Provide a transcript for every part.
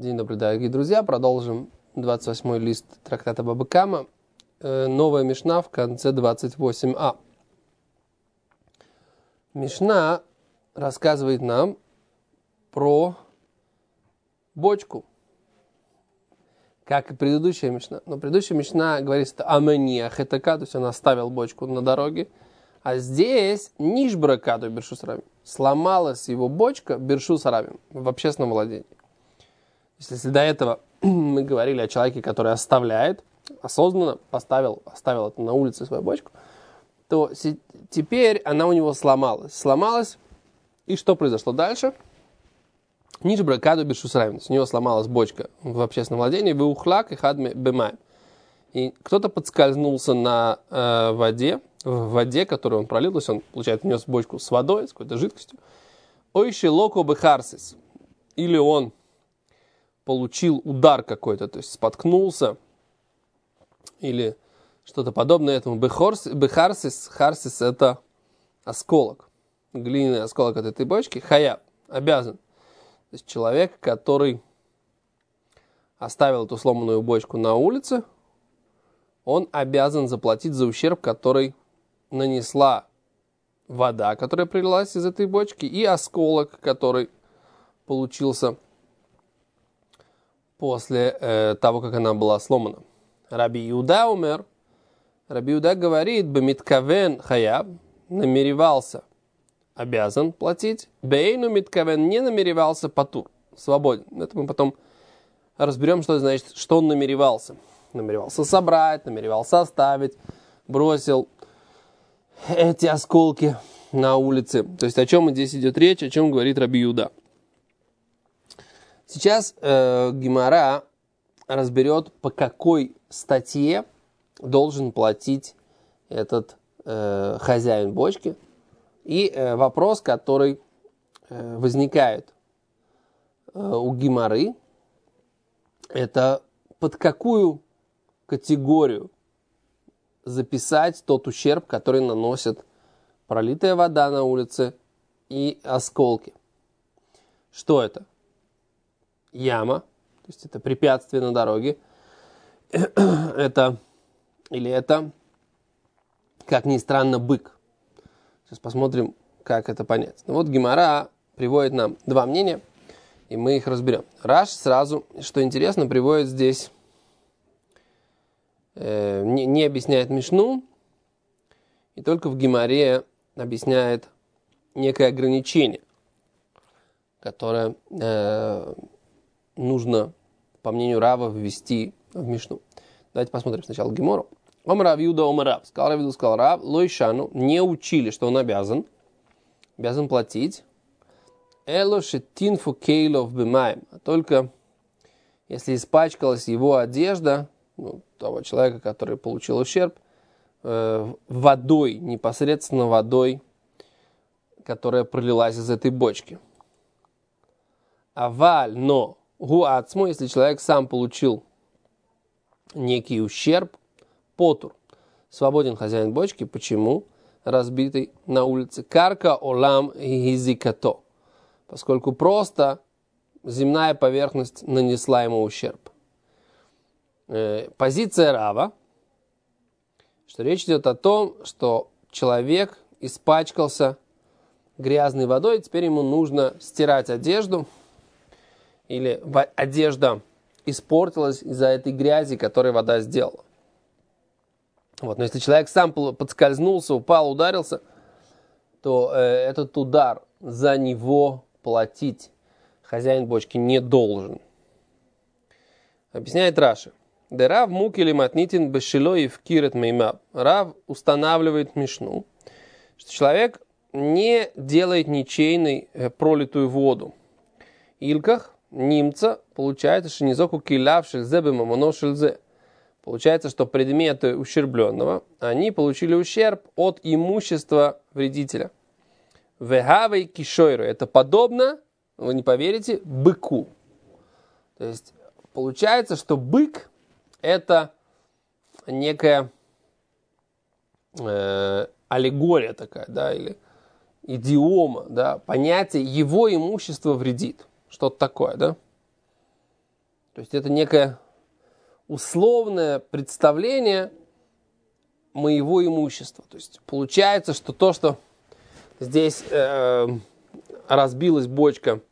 День добрый, дорогие друзья. Продолжим 28-й лист трактата Баба Кама. Новая мишна в конце 28а. Мишна рассказывает нам про бочку, как и предыдущая мишна. Но предыдущая мишна говорит, что аманиах это то есть он оставил бочку на дороге. А здесь нишбра каду бершус рабим. Сломалась его бочка бершус рабим в общественном владении. Если до этого мы говорили о человеке, который оставляет, осознанно оставил это на улице свою бочку, то теперь она у него сломалась. И что произошло дальше? Нишбра каду бершус рабим. У него сломалась бочка в общественном владении, выухлак и хадме бемаем. И кто-то подскользнулся на в воде, которую он пролил, то есть он, получается, нес бочку с водой, с какой-то жидкостью. Ойши локо бехарсис. Или он получил удар какой-то, то есть споткнулся, или что-то подобное этому. Бехарсис, харсис это осколок, глиняный осколок от этой бочки. Хая, обязан. То есть человек, который оставил эту сломанную бочку на улице, он обязан заплатить за ущерб, который нанесла вода, которая пролилась из этой бочки, и осколок, который получился после того, как она была сломана. Раби Иуда умер. Раби Иуда говорит, бемиткавен хаяб, намеревался, обязан платить, бейну миткавен не намеревался, патур, свободен. Это мы потом разберем, что значит, что он намеревался. Намеревался собрать, намеревался оставить, бросил эти осколки на улице. То есть о чем здесь идет речь, о чем говорит Раби Иуда. Сейчас Гемара разберет, по какой статье должен платить этот хозяин бочки. И вопрос, который возникает у Гемары, это под какую категорию записать тот ущерб, который наносит пролитая вода на улице и осколки. Что это? Яма, то есть это препятствие на дороге. Это, как ни странно, бык. Сейчас посмотрим, как это понять. Вот Гемара приводит нам два мнения, и мы их разберем. Раш сразу, что интересно, приводит здесь, не объясняет мишну, и только в Гемаре объясняет некое ограничение, которое нужно, по мнению Рава, ввести в мишну. Давайте посмотрим сначала Гемору. Омрав Юда Омрав. Сказал Рав Юда, сказал Рав, Лойшану, не учили, что он обязан платить. Элошетинфу кейлов бимаем. А только если испачкалась его одежда, того человека, который получил ущерб, водой, непосредственно водой, которая пролилась из этой бочки. Аваль, но гуацмо, если человек сам получил некий ущерб, потур, свободен хозяин бочки. Почему? Разбитый на улице. Карка олам гизикато. Поскольку просто земная поверхность нанесла ему ущерб. Позиция Рава, что речь идет о том, что человек испачкался грязной водой, и теперь ему нужно стирать одежду, или одежда испортилась из-за этой грязи, которую вода сделала. Вот. Но если человек сам подскользнулся, упал, ударился, то этот удар за него платить хозяин бочки не должен. Объясняет Раши. Рав мукили матнитин бешило и вкирет меймаб. Рав устанавливает мишну, что человек не делает ничейной пролитую воду. Илках немца получается шинизоку килав шельзе бемамоно шельзе. Получается, что предметы ущербленного, они получили ущерб от имущества вредителя. Вегавей кишойру. Это подобно, вы не поверите, быку. То есть получается, что бык это некая аллегория такая, да, или идиома, да, понятие его имущество вредит. Что-то такое, да? То есть это некое условное представление моего имущества. То есть получается, что то, что здесь разбилась бочка,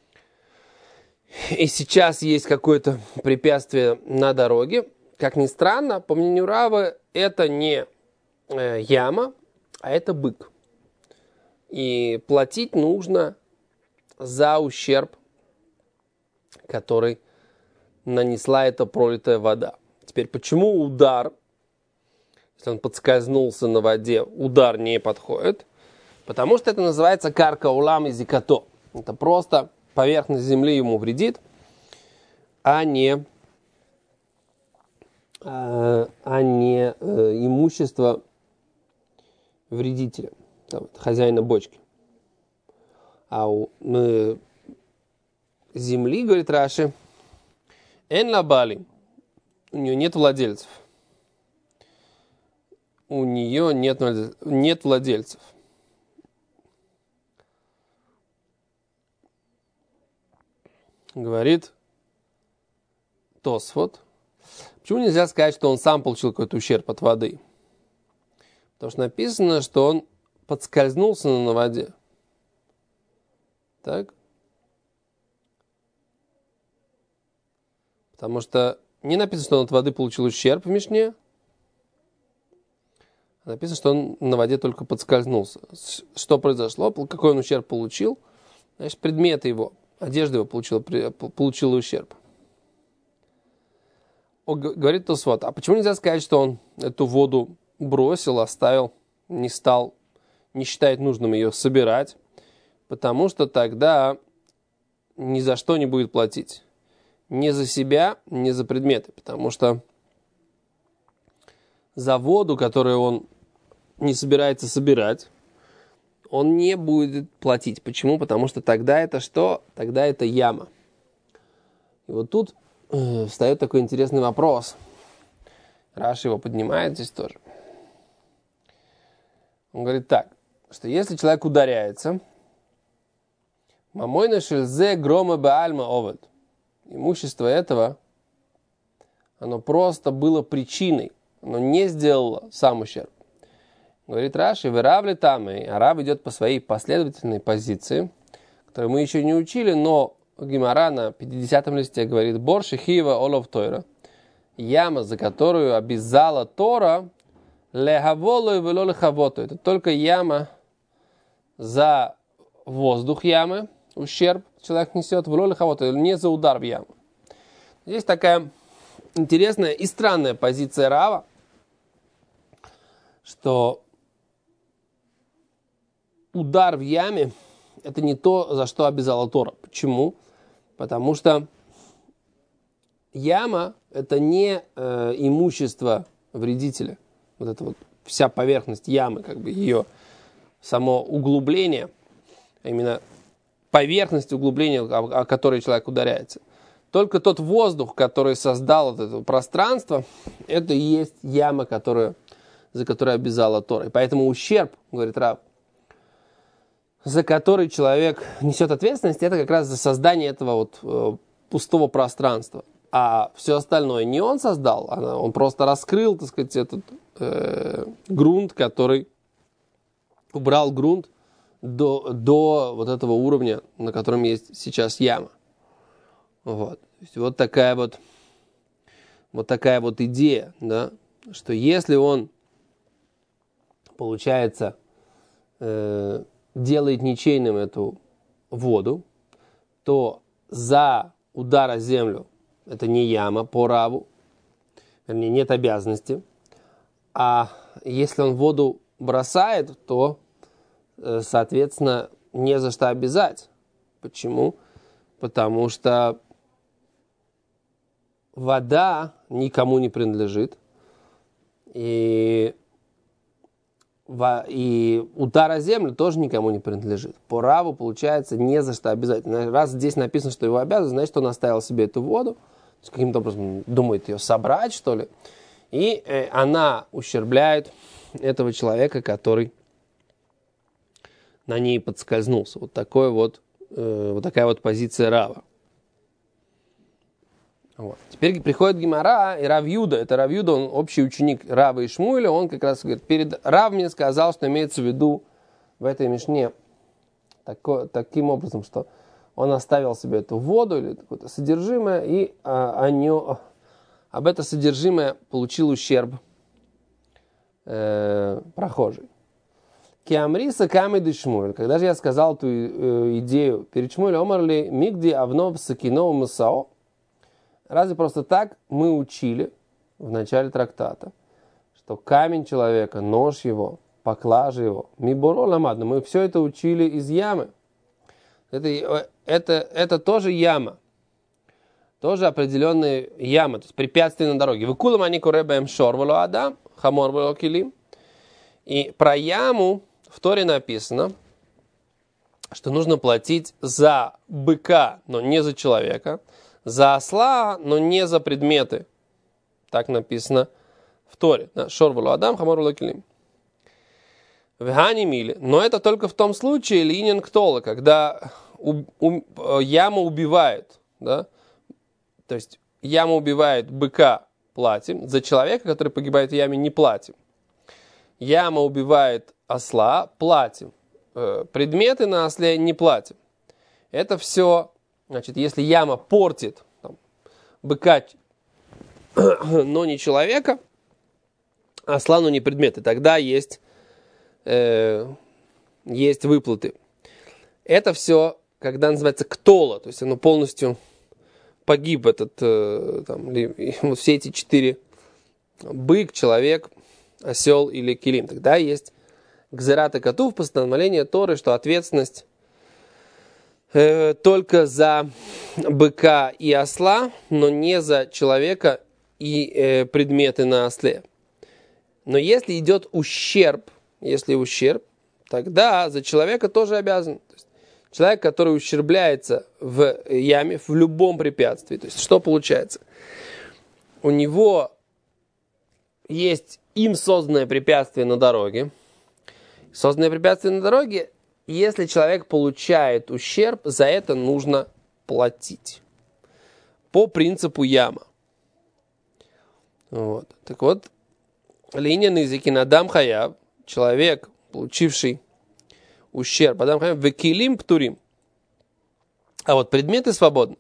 и сейчас есть какое-то препятствие на дороге, как ни странно, по мнению Равы, это не яма, а это бык. И платить нужно за ущерб, который нанесла эта пролитая вода. Теперь, почему удар, если он подскользнулся на воде, удар не подходит? Потому что это называется карка улам и зикато. Это просто поверхность земли ему вредит, а не имущество вредителя, хозяина бочки. А у земли, говорит Раши, эн лабали, у нее нет владельцев. У нее нет владельцев. Говорит Тосфот. Почему нельзя сказать, что он сам получил какой-то ущерб от воды? Потому что написано, что он подскользнулся на воде. Так? Потому что не написано, что он от воды получил ущерб в Мишне. А написано, что он на воде только подскользнулся. Что произошло? Какой он ущерб получил? Значит, предметы его, одежда его получила ущерб. Говорит Тосфот, а почему нельзя сказать, что он эту воду бросил, оставил, не стал, не считает нужным ее собирать? Потому что тогда ни за что не будет платить. Ни за себя, ни за предметы. Потому что за воду, которую он не собирается собирать, он не будет платить. Почему? Потому что тогда это что? Тогда это яма. И вот тут встает такой интересный вопрос. Раши его поднимает здесь тоже. Он говорит так, что если человек ударяется, мамойна шельзе грома баальма овод, имущество этого, оно просто было причиной, оно не сделало сам ущерб. Говорит Раши, выравли там, и араб идет по своей последовательной позиции, которую мы еще не учили, но Гемара на 50-м листе говорит, бор шехива олов тойра, яма, за которую обязала Тора, лехаволу и вело лехавоту. Это только яма за воздух ямы, ущерб человек несет, вело лехавоту, не за удар в яму. Здесь такая интересная и странная позиция Рава, что удар в яме – это не то, за что обязала Тора. Почему? Потому что яма – это не имущество вредителя. Вот это вот вся поверхность ямы, как бы ее само углубление, а именно поверхность углубления, о которой человек ударяется. Только тот воздух, который создал вот это пространство, это и есть яма, за которую обязала Тора. И поэтому ущерб, говорит Рав, за который человек несет ответственность, это как раз за создание этого вот пустого пространства. А все остальное не он создал, он просто раскрыл, так сказать, этот грунт, который убрал грунт до вот этого уровня, на котором есть сейчас яма. Вот. То есть вот такая вот идея, да, что если он, получается, делает ничейным эту воду, то за удар о землю это не яма по Раву, вернее, нет обязанности. А если он воду бросает, то, соответственно, не за что обязать. Почему? Потому что вода никому не принадлежит. И удар о землю тоже никому не принадлежит. По Раву, получается, не за что обязать. Раз здесь написано, что его обязан, значит, он оставил себе эту воду, каким-то образом думает ее собрать, что ли, и она ущербляет этого человека, который на ней подскользнулся. Вот такая вот позиция Рава. Вот. Теперь приходит Гемара и Рав Юда. Это Рав Юда, он общий ученик Рава и Шмуэля. Он как раз говорит, перед Рав мне сказал, что имеется в виду в этой мишне таким образом, что он оставил себе эту воду или какое-то содержимое, и об это содержимое получил ущерб прохожий. Киамриса камеды Шмуэль. Когда же я сказал эту идею перед Шмуэлем, омарли мигди авнов сакино мусао. Разве просто так мы учили в начале трактата, что камень человека, нож его, поклажа его, миборо ламадно, мы все это учили из ямы. Это тоже яма. Тоже определенная яма, то есть препятствие на дороге. Выкулам они куребаем шорвалу адам, хамор валу килим. И про яму в Торе написано, что нужно платить за быка, но не за человека, за осла, но не за предметы. Так написано в Торе. Шорвалу адам, хамор валу килим. Но это только в том случае, линин ктола, когда яма убивает, да? То есть яма убивает быка, платим, за человека, который погибает в яме, не платим. Яма убивает осла, платим. Предметы на осле не платим. Это все, значит, если яма портит быка, но не человека, осла, но не предметы, тогда есть выплаты. Это все, когда называется ктола, то есть оно полностью погиб вот все эти 4: бык, человек, осел или килим. Тогда есть гзерат и катув, постановление Торы, что ответственность только за быка и осла, но не за человека и предметы на осле. Но если идет ущерб, тогда за человека тоже обязан. То есть человек, который ущербляется в яме, в любом препятствии. То есть что получается? У него есть им созданное препятствие на дороге. Созданное препятствие на дороге, если человек получает ущерб, за это нужно платить. По принципу яма. Вот. Так вот, линия на языке надам хаяв, человек, получивший ущерб, адам хаяв, векилим птурим. А вот предметы свободны.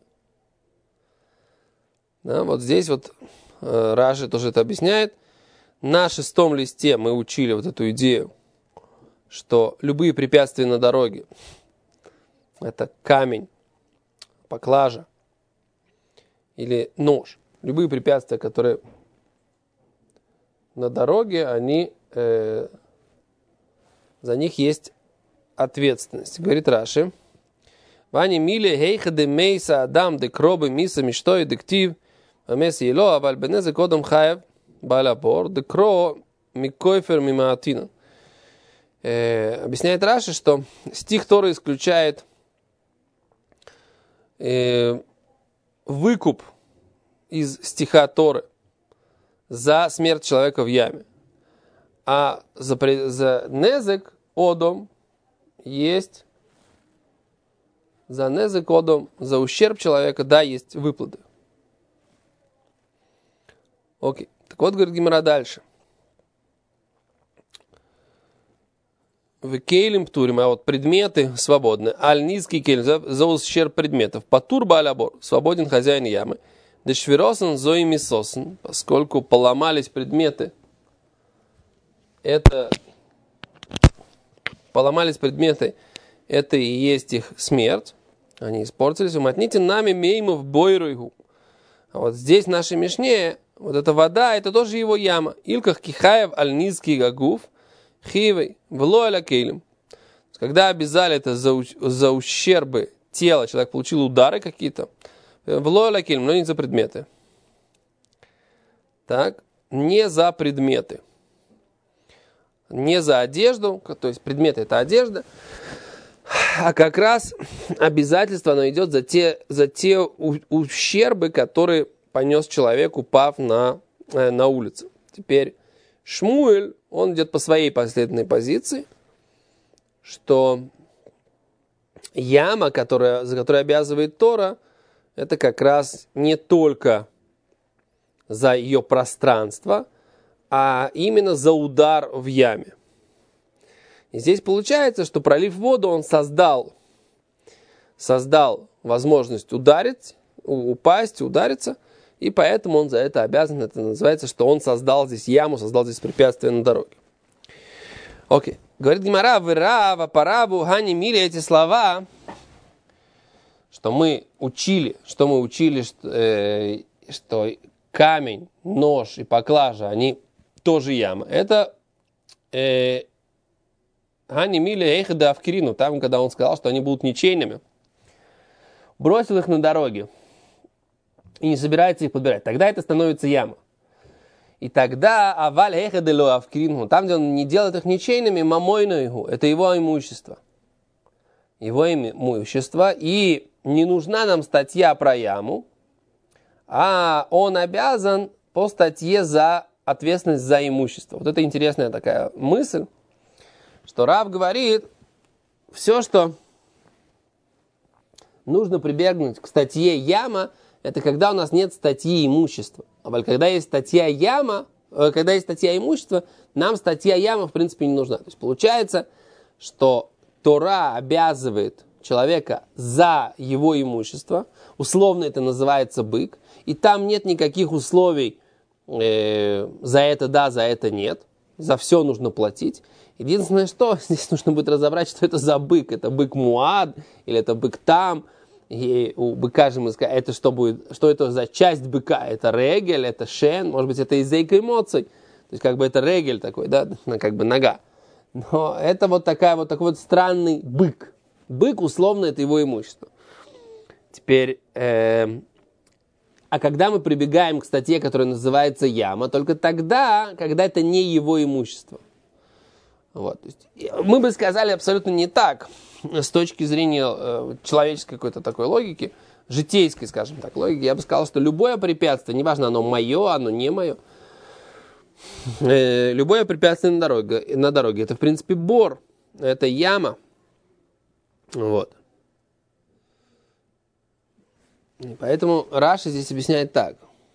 Да, вот здесь вот Раши тоже это объясняет. На 6 листе мы учили вот эту идею, что любые препятствия на дороге, это камень, поклажа или нож, любые препятствия, которые на дороге, они, за них есть ответственность. Говорит Раши, «Вани миле хейха де мейса адам де кробы миса миштой дектив амес ело, аваль бенезе кодом хаев балапор де кро микойфер мимаатина». Объясняет Раши, что стих Торы исключает выкуп из стиха Торы за смерть человека в яме. А за незек одом есть, за незек одом, за ущерб человека, да, есть выплаты. Окей. Так вот, говорит Гемара дальше. В кейлем птурим, а вот предметы свободны. Аль низкий кейлем, за ущерб предметов. Патур балябор, свободен хозяин ямы. Дешвиросен зои мисосен, поскольку поломались предметы. Это и есть их смерть. Они испортились. Уматните нами мейму в бойруйгу. А вот здесь в нашей мишне, вот эта вода, это тоже его яма. Илках кихаев аль низкий гагув. Хивей, влоэля кейлем. Когда обязали это за ущербы тела, человек получил удары какие-то, влоэля кейлем, но не за предметы. Так, не за предметы. Не за одежду, то есть предметы это одежда, а как раз обязательство оно идет за те ущербы, которые понес человек, упав на улице. Теперь Шмуэль, он идет по своей последовательной позиции, что яма, за которой обязывает Тора, это как раз не только за ее пространство, а именно за удар в яме. И здесь получается, что пролив воду, он создал возможность ударить, упасть, удариться, и поэтому он за это обязан. Это называется, что он создал здесь яму, создал здесь препятствие на дороге. Окей. Говорит Гемара, вырава, парабу, гани, мили, эти слова, что мы учили, что камень, нож и поклажа, они тоже яма. Это гани, мили, эйхада, авкирину, там, когда он сказал, что они будут ничейными, бросил их на дороге и не собирается их подбирать. Тогда это становится яма. И тогда аваль эйхадело авкирину, там, где он не делает их ничейными, мамойнойгу, это его имущество. Его имущество. И не нужна нам статья про яму, а он обязан по статье за ответственность за имущество. Вот это интересная такая мысль, что Рав говорит, все, что нужно прибегнуть к статье яма, это когда у нас нет статьи имущества. А когда есть статья яма, когда есть статья имущества, нам статья яма в принципе не нужна. То есть получается, что Тора обязывает человека за его имущество, условно это называется бык, и там нет никаких условий за это да, за это нет, за все нужно платить. Единственное, что здесь нужно будет разобрать, что это за бык. Это бык Муад или это бык Там. И у быка же мы скажем, это что будет, что это за часть быка? Это регель, это шен, может быть, это изейка эмоций. То есть, как бы это регель такой, да, как бы нога. Но это вот такой вот странный бык. Бык, условно, это его имущество. Теперь, а когда мы прибегаем к статье, которая называется яма, только тогда, когда это не его имущество. Вот. То есть, мы бы сказали абсолютно не так, с точки зрения человеческой какой-то такой логики, житейской, скажем так, логики. Я бы сказал, что любое препятствие, неважно, оно мое, оно не мое, любое препятствие на дороге, это, в принципе, бор, это яма. Вот. И поэтому Раши здесь объясняет так.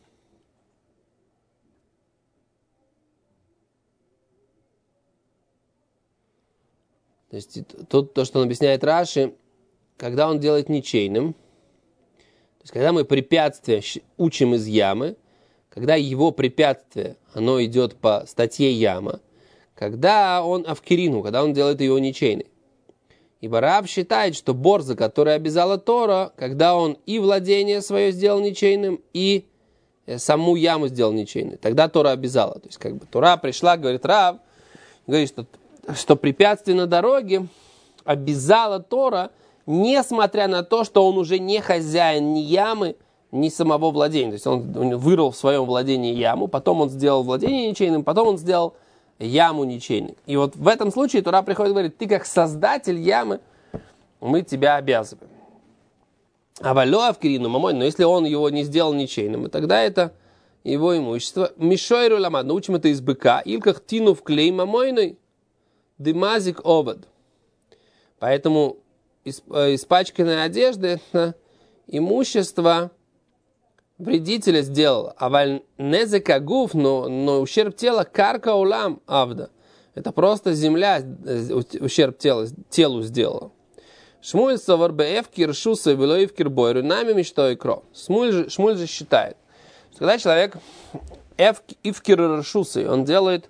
То есть тут то, что он объясняет Раши, когда он делает ничейным, то есть когда мы препятствие учим из ямы, когда его препятствие, оно идет по статье яма, когда он авкирину, когда он делает его ничейной. Ибо Рав считает, что бор, за который обязала Тора, когда он и владение свое сделал ничейным, и саму яму сделал ничейной, тогда Тора обязала. То есть как бы Тора пришла, говорит Рав, говорит, что препятствие на дороге обязала Тора, несмотря на то, что он уже не хозяин ни ямы, ни самого владения. То есть он вырыл в своем владении яму, потом он сделал владение ничейным, потом он сделал яму ничейной. И вот в этом случае Тора приходит и говорит, ты как создатель ямы, мы тебя обязываем. А валё авкирину мамой, но если он его не сделал ничейным, тогда это его имущество. Мишойру ламад, научим это из быка, илках тину в клей мамойной, дымазик обад. Поэтому испачканная одежда это имущество вредителя сделала. А незека гуф, но ущерб тела карка улам авда. Это просто земля ущерб телу сделала. Шмуль совар беэвкир шуса вилоевкир бойру нами мечтой кро. Шмуль же считает, что когда человек эвкир шусы, он делает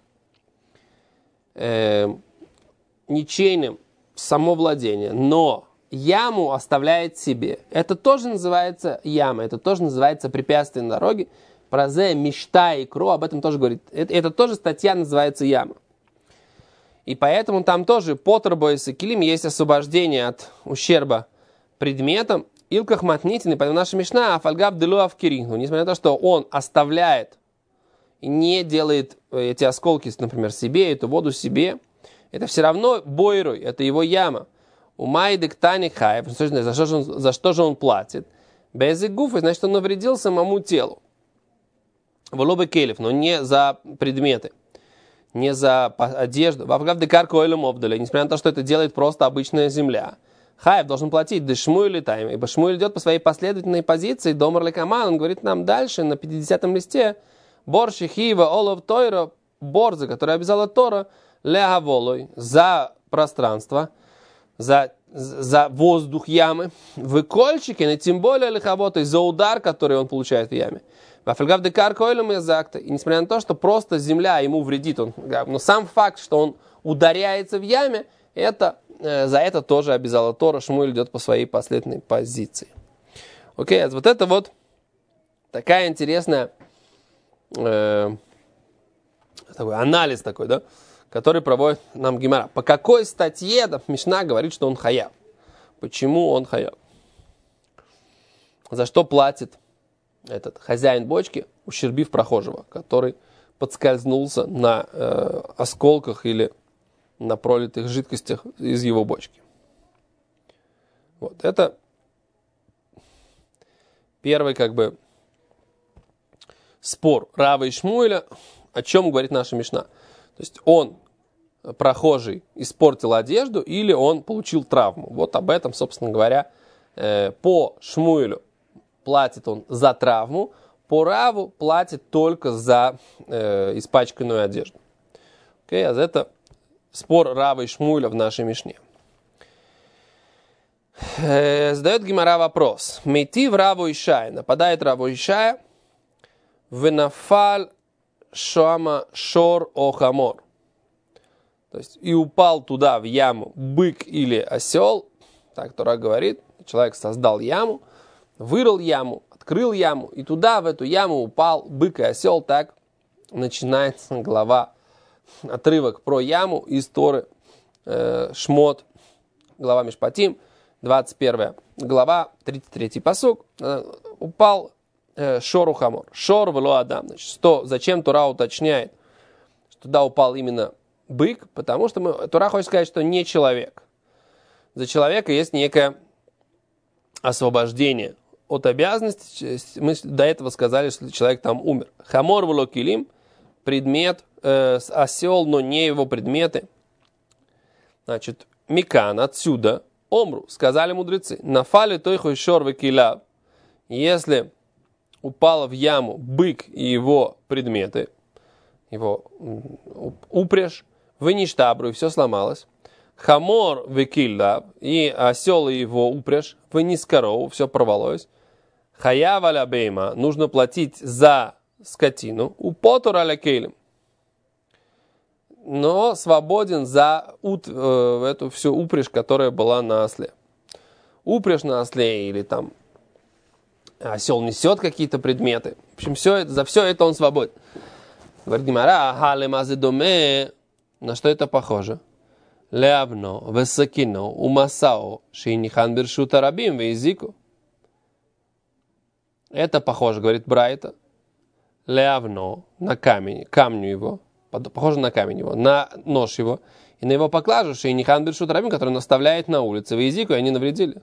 ничейным само владение, но яму оставляет себе. Это тоже называется яма, это тоже называется препятствие на дороге. Празе, мечта и кро, об этом тоже говорит. Это тоже статья называется яма. И поэтому там тоже по Торбойс и Килим есть освобождение от ущерба предметам. Илках матнитин, и поэтому наша мишна афальгаб делу авкирину. Несмотря на то, что он оставляет и не делает эти осколки, например, себе, эту воду себе, это все равно бойруй, это его яма. У майдек тани хаев, за что же он платит? Без игуфы, значит, он навредил самому телу. Волобе келев, но не за предметы, не за одежду. Вавгав декар коэлем обдали, несмотря на то, что это делает просто обычная земля. Хаев должен платить, да Шмуэль летаем, ибо Шмуэль идет по своей последовательной позиции, Домар Лекаман, он говорит нам дальше, на 50-м листе, Борши Хива Олов Тойра, Борза, который обязала Тора, Леаволой, за пространство, за воздух ямы, в кольчике, но тем более лихоботой, за удар, который он получает в яме. И несмотря на то, что просто земля ему вредит, но сам факт, что он ударяется в яме, за это тоже обязала Тора, Шмуэль идет по своей последовательной позиции. Окей, вот это вот такая интересная такой анализ такой, да, который проводит нам Гемара. По какой статье Мишна говорит, что он хаяв? Почему он хаяв? За что платит этот хозяин бочки, ущербив прохожего, который подскользнулся на осколках или на пролитых жидкостях из его бочки? Вот это первый спор Рава и Шмуэля, о чем говорит наша Мишна. То есть он, прохожий, испортил одежду или он получил травму. Вот об этом, собственно говоря, по Шмуэлю платит он за травму, по Раву платит только за испачканную одежду. Окей, а это спор Рава и Шмуэля в нашей Мишне. Задает Гемара вопрос. Мейти в Раву Ишая. Нападает Раву Ишая. Венафаль шама шор охамор. То есть и упал туда в яму бык или осел. Так Тора говорит. Человек создал яму, вырыл яму, открыл яму. И туда, в эту яму, упал бык и осел. Так начинается глава, отрывок про яму из Торы Шмот, глава Мишпатим, 21 глава, 33 пасук. Упал шору хамор. Шор вело адам. Значит, зачем Тора уточняет, что туда упал именно бык? Потому что Тора хочет сказать, что не человек. За человека есть некое освобождение от обязанности. Мы до этого сказали, что человек там умер. Хамор вело килим. Предмет, осел, но не его предметы. Значит, микан, отсюда, омру, сказали мудрецы. Нафали тойхой шор векилав. Если упал в яму бык и его предметы, его упряжь, выништабру, и все сломалось. Хамор векилав, и осел и его упряжь, вынискорову, все порвалось. Хаяв аля бейма, нужно платить за скотину, у потур аля кейлем, но свободен за эту всю упряжь, которая была на осле. Упряжь на осле или там осел несет какие-то предметы. В общем, за все это он свободен. Говорит Гемара, на что это похоже? Леавно, весакино, умасао, шейнихан бершута рабим, вейзику. Это похоже, говорит Брайта, леавно, на камню его, похоже на камень его, на нож его, и на его поклажу, шейнихан бершута рабим, который наставляет на улице, вейзику, и они навредили.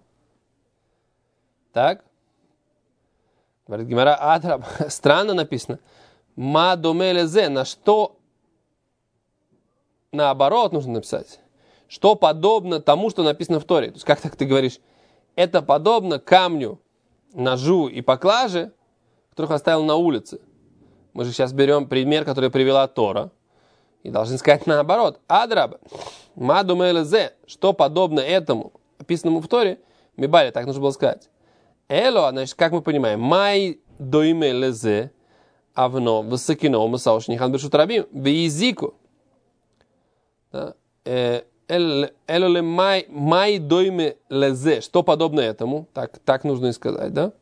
Так? Говорит Гемара, Адраб, странно написано. Ма домелезе, на что наоборот нужно написать. Что подобно тому, что написано в Торе. То есть, как так ты говоришь, это подобно камню, ножу и поклаже, которых оставил на улице. Мы же сейчас берем пример, который привела Тора, и должны сказать наоборот. Адраб, ма домелезе, что подобно этому, описанному в Торе, мибали, так нужно было сказать. Эло, значит, как мы понимаем, май доиме лезе, авно, высокино, масаушнихан бершут рабим, визику. Эло май доиме лезе, что подобно этому, так нужно и сказать, да?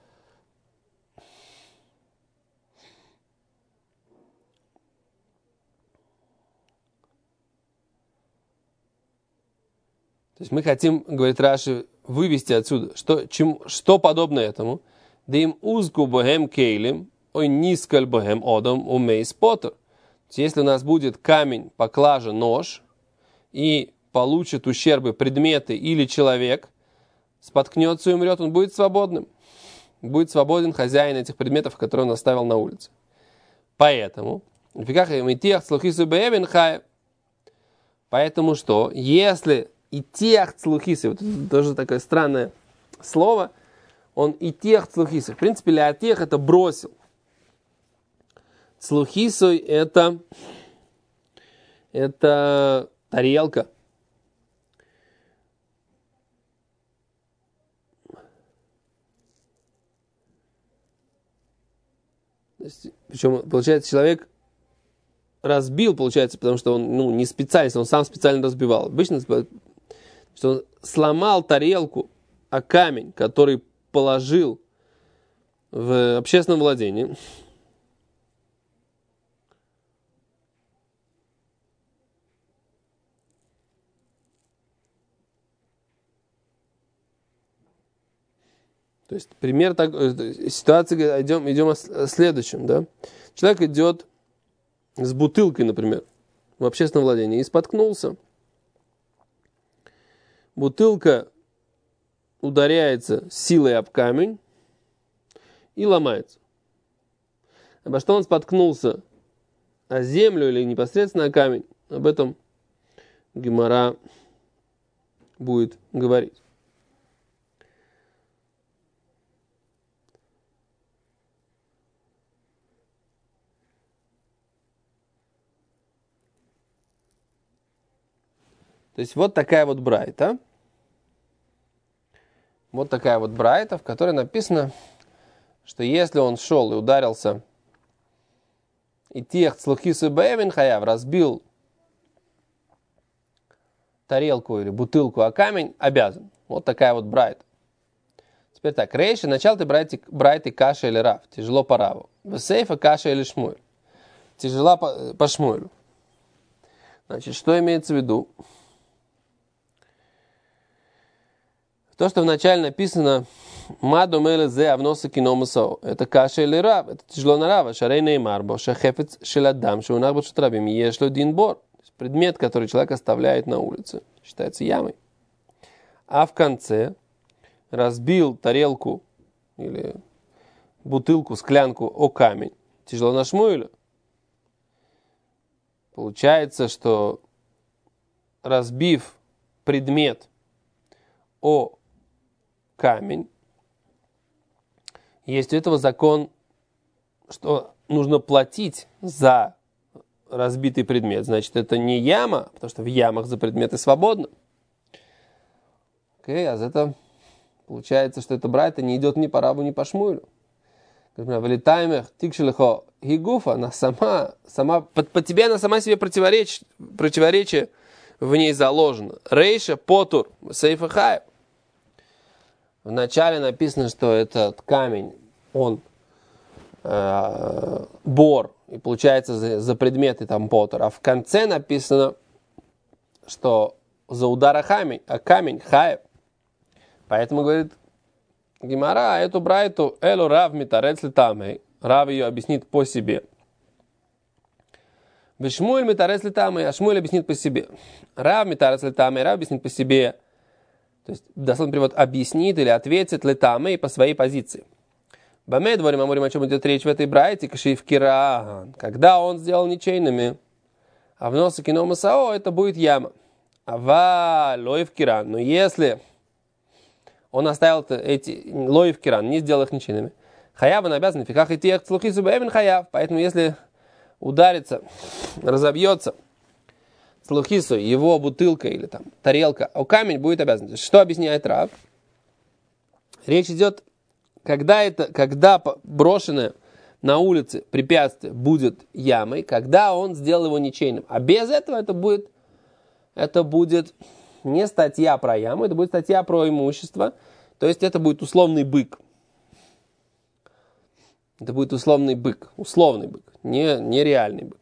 То есть мы хотим, говорит Раши, вывести отсюда, что подобно этому. Да им узку богем кейлем, ой нискаль богем одом умей спотер. Если у нас будет камень, поклажа, нож, и получит ущербы предметы или человек, споткнется и умрет, он будет свободным. Будет свободен хозяин этих предметов, которые он оставил на улице. Поэтому, поэтому что, если итех цлухисы. Вот это тоже такое странное слово. Он итех цлухисы. В принципе, леатех это бросил. Цлухисой это тарелка. Причем, получается, человек разбил, получается, потому что он не специалист, он сам специально разбивал. Обычно, что он сломал тарелку о камень, который положил в общественном владении. То есть пример ситуации, идем о следующем, да. Человек идет с бутылкой, например, в общественном владении и споткнулся. Бутылка ударяется силой об камень и ломается. Обо что он споткнулся? О землю или непосредственно о камень? Об этом Гемара будет говорить. То есть вот такая вот брайта. Вот такая вот брайта, в которой написано, что если он шел и ударился и тех цлухисы бэвин хаяв, разбил тарелку или бутылку о камень, обязан. Вот такая вот брайта. Теперь так, рейши, начало ты брайты каша или рав, тяжело по раву. Весейфа каша или шмуэль, тяжело по шмуэлю. Значит, что имеется в виду? То, что вначале написано «Маду мэлэ зе авноса киномасо» это каша или рав, это тяжело на рава. Шарей неймарбо, шахефец шеладам, шеунах башутрабим, ешло динбор. Предмет, который человек оставляет на улице, считается ямой. А в конце разбил тарелку или бутылку, склянку о камень. Тяжело на шмуэля. Получается, что разбив предмет о камень, есть у этого закон, что нужно платить за разбитый предмет. Значит, это не яма, потому что в ямах за предметы свободно. Окей, а за это получается, что это брайта не идет ни по раву, ни по шмуэлю. Вылетаемых тикшелихо гигуфа, она сама по тебе она сама себе противоречие в ней заложено. Рейша потур сейфа хайб. Вначале написано, что этот камень, он бор, и получается за предметы там потур. А в конце написано, что за удар о камень хайб. Поэтому говорит Гемара, эту брайту элу рав митарец литамей. Рав ее объяснит по себе. Вешмуэль митарец литамей, а Шмуэль объяснит по себе. Рав митарец литамей, Рав объяснит по себе. То есть, дословный перевод, объяснит или ответит литамей по своей позиции. Бамей дворим амурим, о чем идет речь в этой брайте, кашив кирaan. Когда он сделал ничейными, а в носа кино масао, это будет яма. Ава лоев киран. Но если он оставил эти лоев киран, не сделал их ничейными, хаяв он обязан, фиках и тех цлухису бэвин хаяв. Поэтому если ударится, разобьется цлухису, его бутылка или там тарелка, а камень будет обязан. Что объясняет Рав? Речь идет, когда брошенное на улице препятствие будет ямой, когда он сделал его ничейным. А без этого это будет не статья про яму, это будет статья про имущество. То есть это будет условный бык. Это будет условный бык, не реальный бык.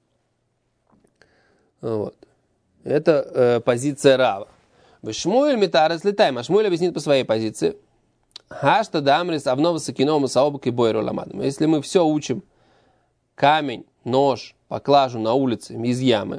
Вот. Это позиция Рава. Шмуэль митарес летаем, а Шмуэль объяснит по своей позиции. Хашта дамрис авнова сакинома саобак и бойру ламадам. Если мы все учим камень, нож, поклажу на улице из ямы.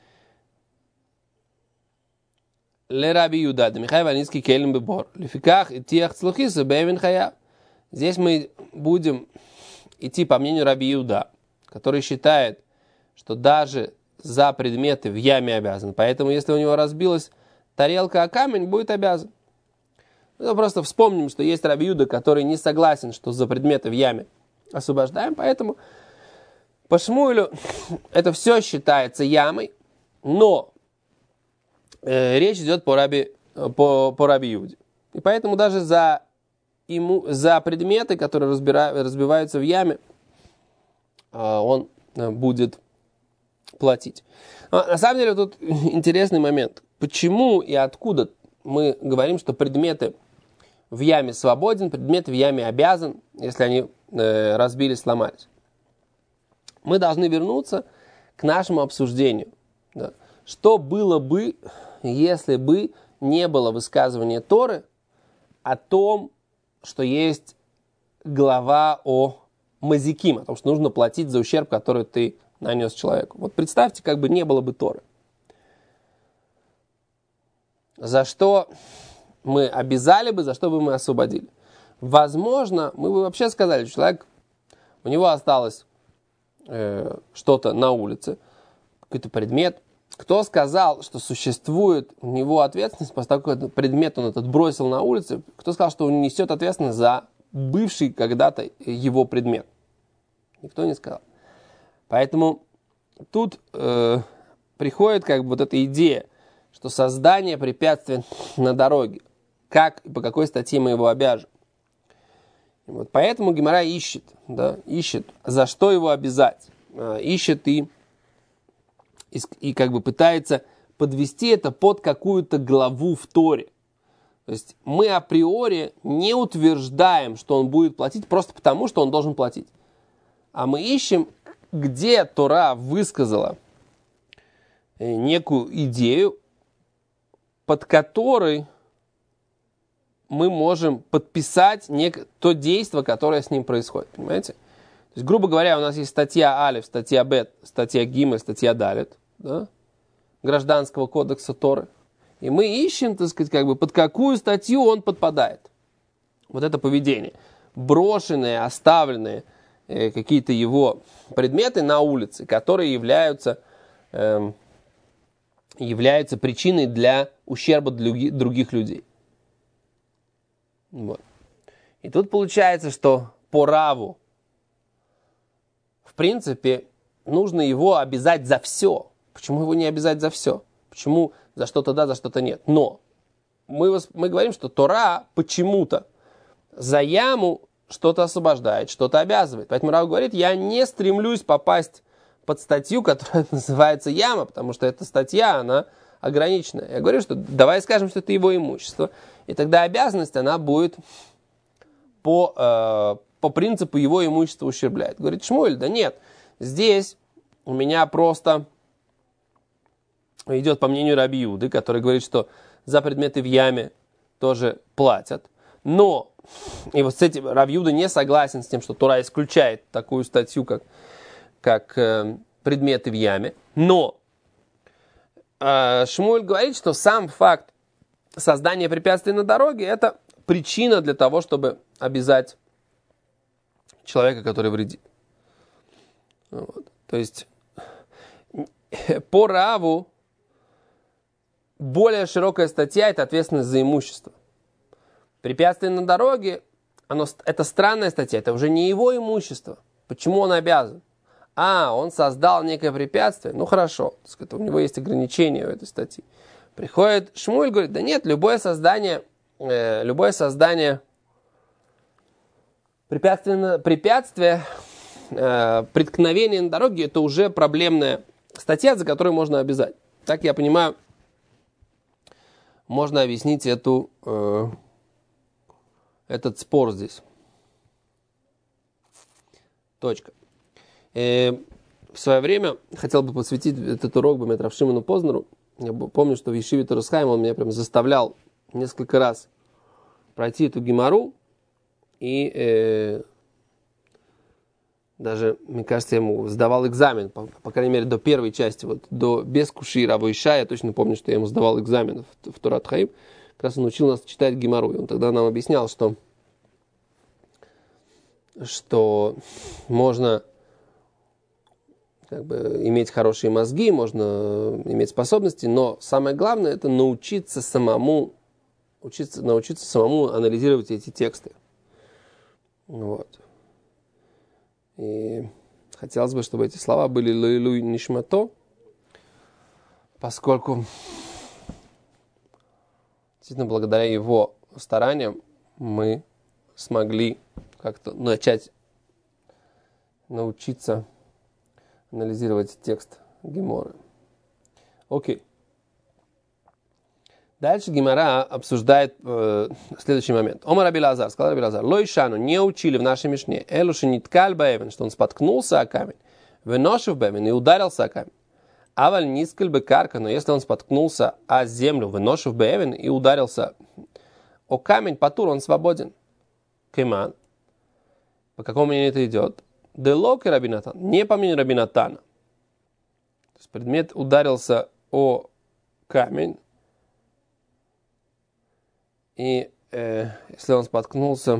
Ле раби Юда, Михай Валинский келем бебор. Лефиках и тех цлухиса бэвин хая. Здесь мы будем идти по мнению раби Юда, который считает, что даже за предметы в яме обязан. Поэтому, если у него разбилась тарелка о камень, будет обязан. Ну, просто вспомним, что есть Раби Юда, который не согласен, что за предметы в яме освобождаем, поэтому по Шмуэлю это все считается ямой, но речь идет по Раби Юде. И поэтому даже за предметы, которые разбиваются в яме, он будет платить. Но на самом деле тут интересный момент. Почему и откуда мы говорим, что предметы в яме свободен, предметы в яме обязан, если они разбились, сломались? Мы должны вернуться к нашему обсуждению. Да. Что было бы, если бы не было высказывания Торы о том, что есть глава о мазиким, о том, что нужно платить за ущерб, который ты нанес человеку. Вот представьте, как бы не было бы Торы. За что мы обязали бы, за что бы мы освободили? Возможно, мы бы вообще сказали, человек, у него осталось что-то на улице, какой-то предмет. Кто сказал, что существует у него ответственность, после того, как этот предмет он этот бросил на улице, кто сказал, что он несет ответственность за бывший когда-то его предмет? Никто не сказал. Поэтому тут приходит как бы вот эта идея, что создание препятствия на дороге, как и по какой статье мы его обяжем. И вот поэтому Гемара ищет, за что его обязать. Ищет и как бы пытается подвести это под какую-то главу в Торе. То есть мы априори не утверждаем, что он будет платить просто потому, что он должен платить. А мы ищем, где Тора высказала некую идею, под которой мы можем подписать то действие, которое с ним происходит. Понимаете? То есть, грубо говоря, у нас есть статья Алеф, статья Бет, статья Гимель, статья Далет, да? Гражданского кодекса Торы. И мы ищем, так сказать, как бы под какую статью он подпадает. Вот это поведение. Брошенные, оставленные какие-то его предметы на улице, которые являются причиной для ущерба других людей. Вот. И тут получается, что по Раву, в принципе, нужно его обязать за все. Почему его не обязать за все? Почему за что-то да, за что-то нет? Но мы говорим, что Тора почему-то за яму что-то освобождает, что-то обязывает. Поэтому Рав говорит, я не стремлюсь попасть под статью, которая называется яма, потому что эта статья, она ограниченная. Я говорю, что давай скажем, что это его имущество. И тогда обязанность, она будет по принципу его имущества ущербляет. Говорит Шмуэль, да нет, здесь у меня просто идет по мнению Раби Юды, который говорит, что за предметы в яме тоже платят. Но, и вот с этим Раби Юда не согласен с тем, что Тора исключает такую статью, как предметы в яме. Но Шмуэль говорит, что сам факт создания препятствий на дороге – это причина для того, чтобы обязать человека, который вредит. Вот. То есть по Раву более широкая статья – это ответственность за имущество. Препятствие на дороге – это странная статья, это уже не его имущество. Почему он обязан? Он создал некое препятствие. Ну хорошо, у него есть ограничения у этой статьи. Приходит Шмуэль, говорит, да нет, любое создание препятствие, преткновение на дороге, это уже проблемная статья, за которую можно обязать. Так я понимаю, можно объяснить этот спор здесь. Точка. В свое время хотел бы посвятить этот урок Бемет Рав Шимону Познеру. Я помню, что в Ешиве Торас Хаим он меня прям заставлял несколько раз пройти эту гемару. И даже, мне кажется, я ему сдавал экзамен, по крайней мере, до первой части, без Куши Рава Иша, я точно помню, что я ему сдавал экзамен в Торат Хаим. Как раз он учил нас читать гемару. И он тогда нам объяснял, что можно как бы иметь хорошие мозги, можно иметь способности, но самое главное это научиться самому анализировать эти тексты. Вот. И хотелось бы, чтобы эти слова были лейлуй нишмато, поскольку действительно благодаря его стараниям мы смогли как-то начать научиться анализировать текст Геморы. Окей. Дальше Гемара обсуждает следующий момент. Омар Раби Элазар, сказал Раби Элазар, лой шану, не учили в нашей мишне, элуши ниткаль баэвен, что он споткнулся о камень, веношев баэвен и ударился о камень. Аваль нискаль бекарка, но если он споткнулся о землю, веношев баэвен и ударился о камень, патур, он свободен. Кеман. По какому мнению это идет? Делок и Раби Натан. Не по мнению Раби Натана. То есть предмет ударился о камень. И если он споткнулся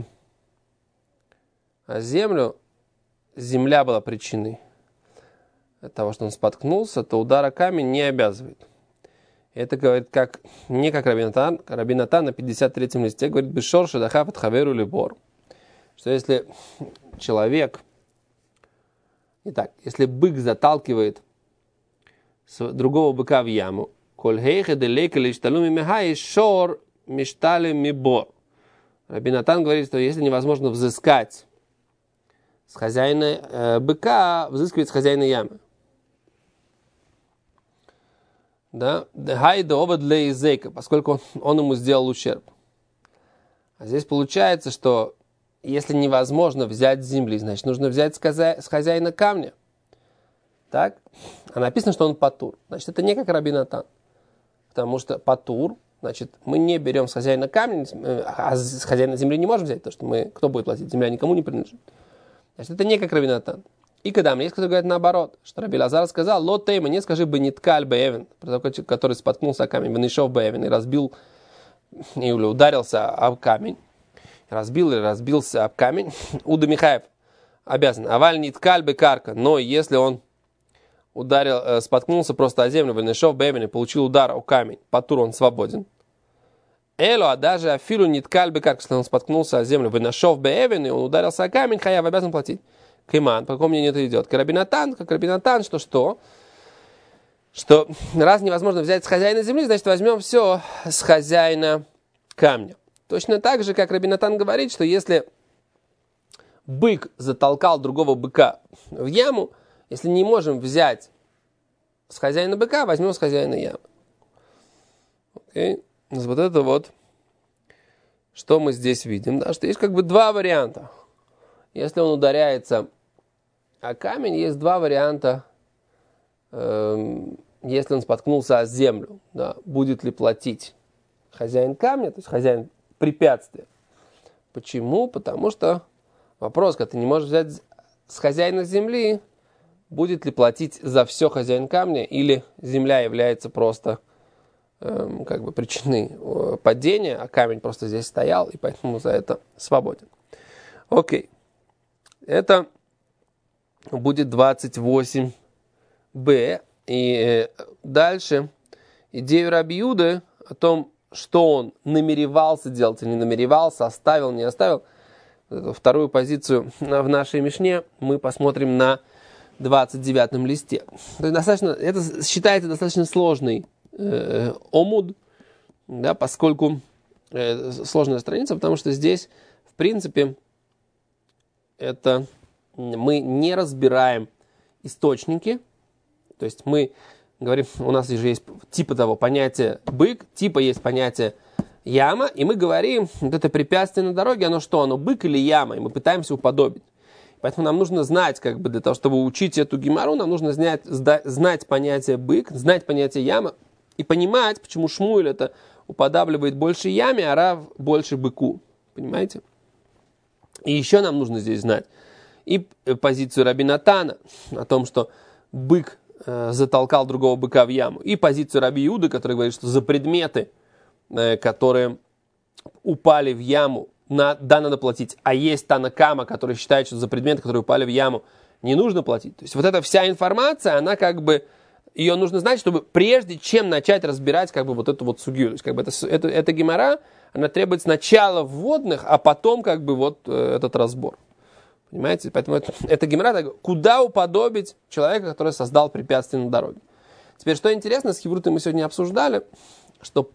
о землю, земля была причиной того, что он споткнулся, то удар о камень не обязывает. Это говорит не как Раби Натан. Раби Натан на 53-м листе говорит, бешор шадахав от хаверу либор. Что если человек... Итак, если бык заталкивает другого быка в яму, кольхейхе делейка лишталуми мехай шор миштали мибор. Раби Натан говорит, что если невозможно взыскать с хозяина быка, взыскивать с хозяина ямы. Да, поскольку он ему сделал ущерб. А здесь получается, что если невозможно взять с земли, значит, нужно взять с хозяина камня. Так? А написано, что он патур. Значит, это не как Раби Натан. Потому что патур, значит, мы не берем с хозяина камня, а с хозяина земли не можем взять, потому что кто будет платить? Земля никому не принадлежит. Значит, это не как Раби Натан. И когда мне кто-то говорит наоборот, что Раби Элазар сказал, ло тейма, не скажи бы ниткаль бэевен, который споткнулся о камень, венешов бэевен, и разбил, или ударился об камень, разбил или разбился об камень, Уда Михаев обязан. Аваль ниткаль бэкарка, но если он споткнулся просто о землю, венешов бэевен, и получил удар о камень, патур, он свободен. Эло, а даже афилу ниткаль бэкарка, если он споткнулся о землю, венешов бэевен, и он ударился о камень, хаяв обязан платить. Кеман, по какому мнению это идет? Как Раби Натан, что раз невозможно взять с хозяина земли, значит возьмем все с хозяина камня. Точно так же, как Раби Натан говорит, что если бык затолкал другого быка в яму, если не можем взять с хозяина быка, возьмем с хозяина ямы. Окей? Вот это вот, что мы здесь видим, да? Что есть как бы два варианта. Если он ударяется о камень, есть два варианта. Если он споткнулся о землю, да, будет ли платить хозяин камня, то есть хозяин препятствия. Почему? Потому что вопрос, когда ты не можешь взять с хозяина земли, будет ли платить за все хозяин камня, или земля является просто как бы причиной падения, а камень просто здесь стоял, и поэтому за это свободен. Окей. Это будет 28b. И дальше идею Раби Юды о том, что он намеревался делать или не намеревался, оставил, не оставил. Вторую позицию в нашей мишне мы посмотрим на 29-м листе. То есть это считается достаточно сложный омуд, да, поскольку сложная страница, потому что здесь, в принципе, это мы не разбираем источники, то есть мы говорим, у нас же есть типа того понятия бык, типа есть понятие яма, и мы говорим, вот это препятствие на дороге, оно что, оно бык или яма, и мы пытаемся уподобить. Поэтому нам нужно знать, как бы для того, чтобы учить эту гемару, нам нужно знать понятие бык, знать понятие яма, и понимать, почему Шмуэль это уподабливает больше яме, а Рав больше быку. Понимаете? И еще нам нужно здесь знать и позицию Раби Натана о том, что бык затолкал другого быка в яму, и позицию Раби Юды, который говорит, что за предметы, которые упали в яму, надо платить. А есть Танакама, который считает, что за предметы, которые упали в яму, не нужно платить. То есть вот эта вся информация, она как бы, ее нужно знать, чтобы прежде чем начать разбирать как бы вот эту вот сугью. То есть как бы эта гемара, она требует сначала вводных, а потом как бы вот этот разбор. Понимаете? Поэтому эта гемара, куда уподобить человека, который создал препятствие на дороге. Теперь, что интересно, с хеврутой мы сегодня обсуждали, что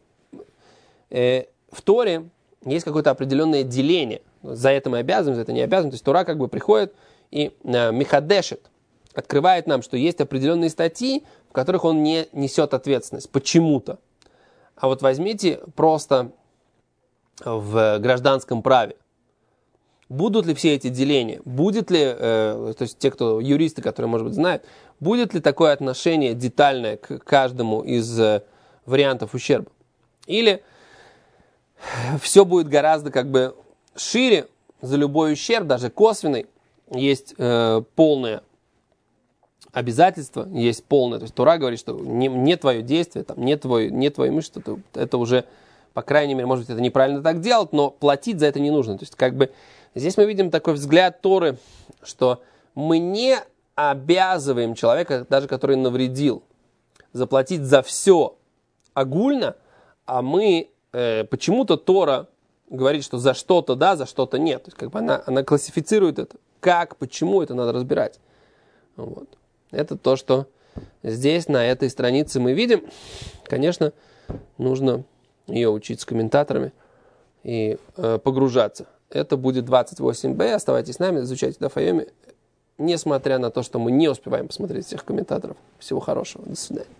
в Торе есть какое-то определенное деление. За это мы обязаны, за это не обязаны. То есть Тора как бы приходит и михадешет, открывает нам, что есть определенные статьи, в которых он не несет ответственность почему-то. А вот возьмите просто в гражданском праве. Будут ли все эти деления? Будет ли, то есть те, кто юристы, которые, может быть, знают, будет ли такое отношение детальное к каждому из вариантов ущерба? Или все будет гораздо как бы шире, за любой ущерб, даже косвенный, есть полное обязательство, есть полное. То есть Тора говорит, что не твое действие, там, не твое имущество, это уже, по крайней мере, может быть, это неправильно так делать, но платить за это не нужно. То есть как бы здесь мы видим такой взгляд Торы, что мы не обязываем человека, даже который навредил, заплатить за все огульно, а мы почему-то Тора говорит, что за что-то да, за что-то нет. То есть как бы она классифицирует это. Как, почему, это надо разбирать. Вот. Это то, что здесь, на этой странице мы видим. Конечно, нужно ее учить с комментаторами и погружаться. Это будет 28b. Оставайтесь с нами, изучайте Даф Йоми. Несмотря на то, что мы не успеваем посмотреть всех комментаторов. Всего хорошего. До свидания.